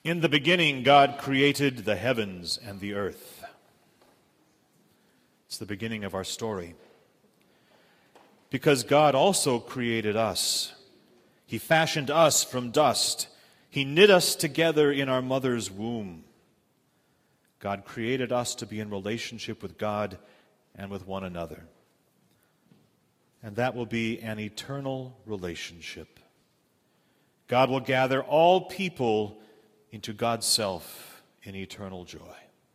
In the beginning, God created the heavens and the earth. It's the beginning of our story. Because God also created us. He fashioned us from dust. He knit us together in our mother's womb. God created us to be in relationship with God and with one another. And that will be an eternal relationship. God will gather all people into God's self in eternal joy.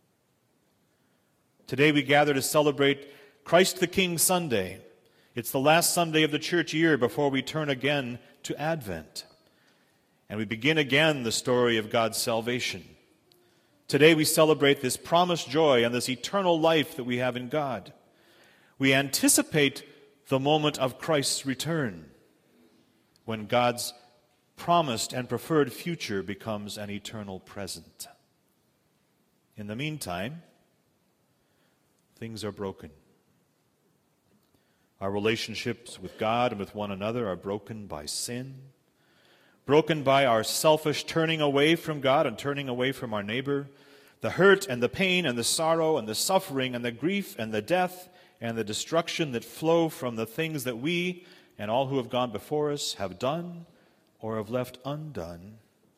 Today we gather to celebrate Christ the King Sunday. It's the last Sunday of the church year before we turn again to Advent. And we begin again the story of God's salvation. Today we celebrate this promised joy and this eternal life that we have in God. We anticipate the moment of Christ's return, when God's promised and preferred future becomes an eternal present. In the meantime, things are broken. Our relationships with God and with one another are broken by sin, broken by our selfish turning away from God and turning away from our neighbor, the hurt and the pain and the sorrow and the suffering and the grief and the death and the destruction that flow from the things that we and all who have gone before us have done or have left undone.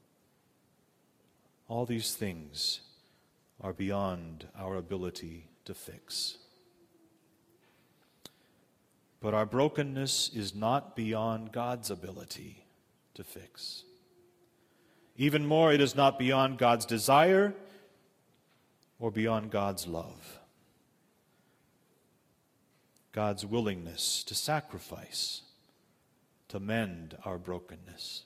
All these things are beyond our ability to fix. But our brokenness is not beyond God's ability to fix. Even more, it is not beyond God's desire or beyond God's love. God's willingness to sacrifice to mend our brokenness.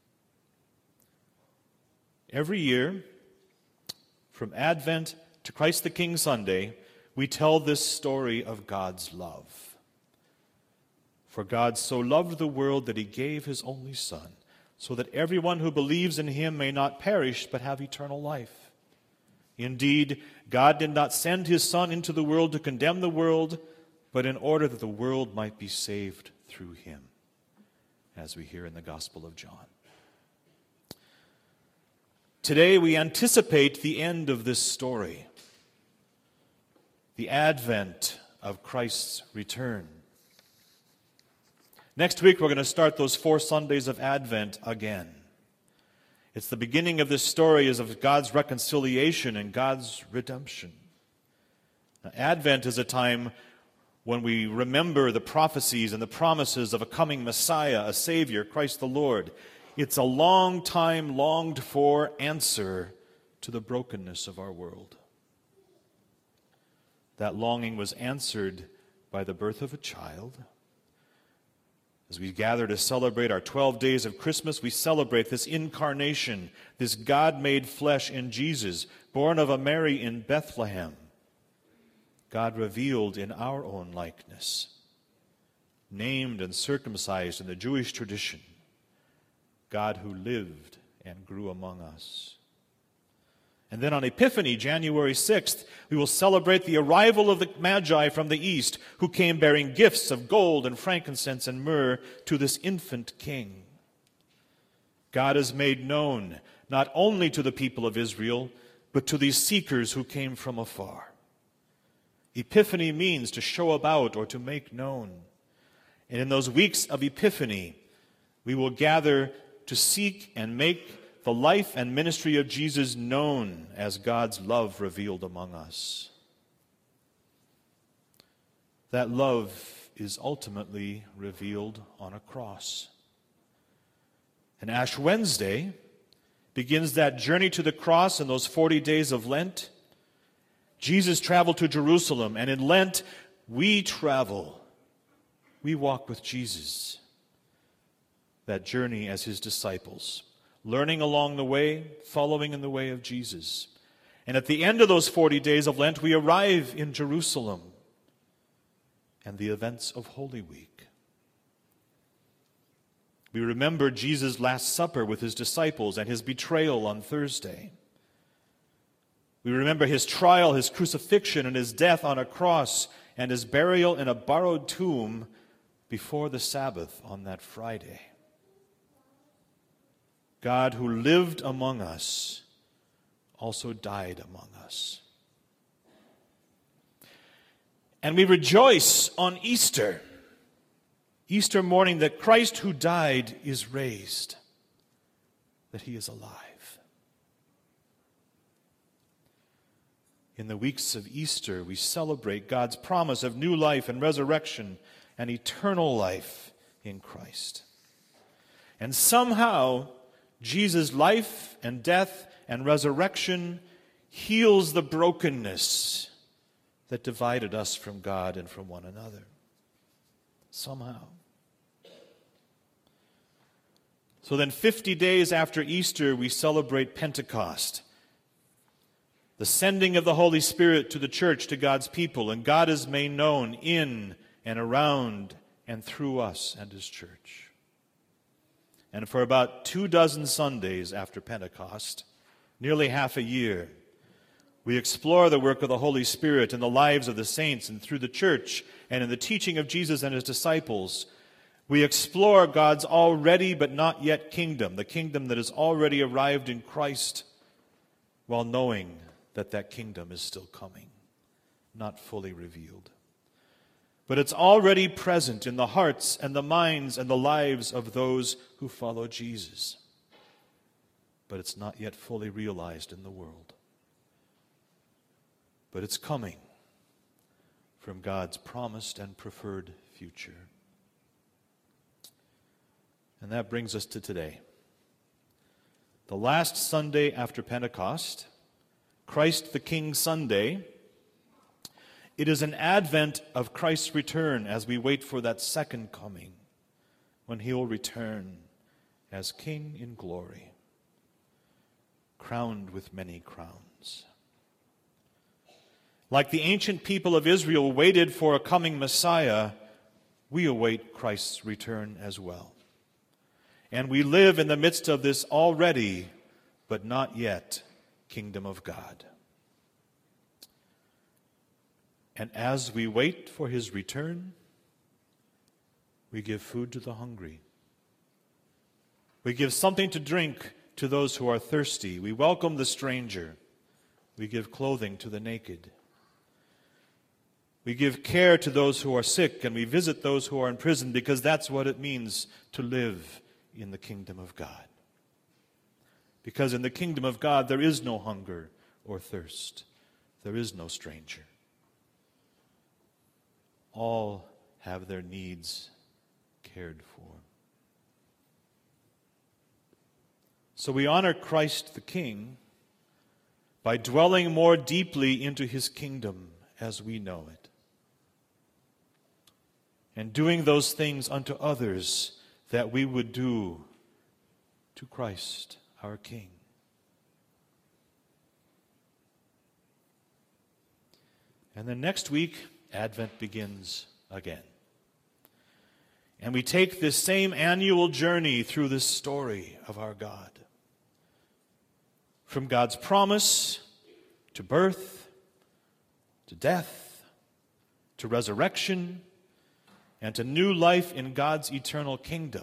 Every year, from Advent to Christ the King Sunday, we tell this story of God's love. For God so loved the world that he gave his only Son, so that everyone who believes in him may not perish but have eternal life. Indeed, God did not send his Son into the world to condemn the world, but in order that the world might be saved through him, as we hear in the Gospel of John. Today we anticipate the end of this story, the advent of Christ's return. Next week we're going to start those 4 Sundays of Advent again. It's the beginning of this story is of God's reconciliation and God's redemption. Now, Advent is a time when we remember the prophecies and the promises of a coming Messiah, a Savior, Christ the Lord. It's a long time longed for answer to the brokenness of our world. That longing was answered by the birth of a child. As we gather to celebrate our 12 days of Christmas, we celebrate this incarnation, this God made flesh in Jesus, born of a Mary in Bethlehem. God revealed in our own likeness, named and circumcised in the Jewish tradition, God who lived and grew among us. And then on Epiphany, January 6th, we will celebrate the arrival of the Magi from the east, who came bearing gifts of gold and frankincense and myrrh to this infant king. God is made known not only to the people of Israel, but to these seekers who came from afar. Epiphany means to show about or to make known. And in those weeks of Epiphany, we will gather to seek and make the life and ministry of Jesus known as God's love revealed among us. That love is ultimately revealed on a cross. And Ash Wednesday begins that journey to the cross in those 40 days of Lent. Jesus traveled to Jerusalem, and in Lent, we travel. We walk with Jesus. That journey as his disciples, learning along the way, following in the way of Jesus. And at the end of those 40 days of Lent, we arrive in Jerusalem and the events of Holy Week. We remember Jesus' Last Supper with his disciples and his betrayal on Thursday. We remember his trial, his crucifixion, and his death on a cross, and his burial in a borrowed tomb before the Sabbath on that Friday. God, who lived among us, also died among us. And we rejoice on Easter morning, that Christ who died is raised, that he is alive. In the weeks of Easter, we celebrate God's promise of new life and resurrection and eternal life in Christ. And somehow, Jesus' life and death and resurrection heals the brokenness that divided us from God and from one another. Somehow. So then 50 days after Easter, we celebrate Pentecost, the sending of the Holy Spirit to the church, to God's people, and God is made known in and around and through us and His church. And for about 24 Sundays after Pentecost, nearly half a year, we explore the work of the Holy Spirit in the lives of the saints and through the church and in the teaching of Jesus and His disciples. We explore God's already but not yet kingdom, the kingdom that has already arrived in Christ, while knowing that that kingdom is still coming, not fully revealed. But it's already present in the hearts and the minds and the lives of those who follow Jesus. But it's not yet fully realized in the world. But it's coming from God's promised and preferred future. And that brings us to today. The last Sunday after Pentecost, Christ the King Sunday. It is an advent of Christ's return as we wait for that second coming, when He will return as King in glory, crowned with many crowns. Like the ancient people of Israel waited for a coming Messiah, we await Christ's return as well. And we live in the midst of this already, but not yet, kingdom of God. And as we wait for His return, we give food to the hungry. We give something to drink to those who are thirsty. We welcome the stranger. We give clothing to the naked. We give care to those who are sick, and we visit those who are in prison, because that's what it means to live in the kingdom of God. Because in the kingdom of God, there is no hunger or thirst. There is no stranger. All have their needs cared for. So we honor Christ the King by dwelling more deeply into His kingdom as we know it, and doing those things unto others that we would do to Christ our King. And then next week, Advent begins again. And we take this same annual journey through this story of our God. From God's promise to birth, to death, to resurrection, and to new life in God's eternal kingdom.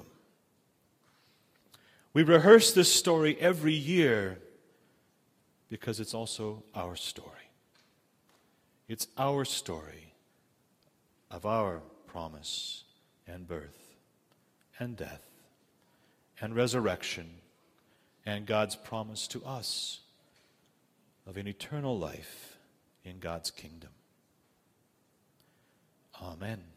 We rehearse this story every year because it's also our story. It's our story of our promise and birth and death and resurrection and God's promise to us of an eternal life in God's kingdom. Amen.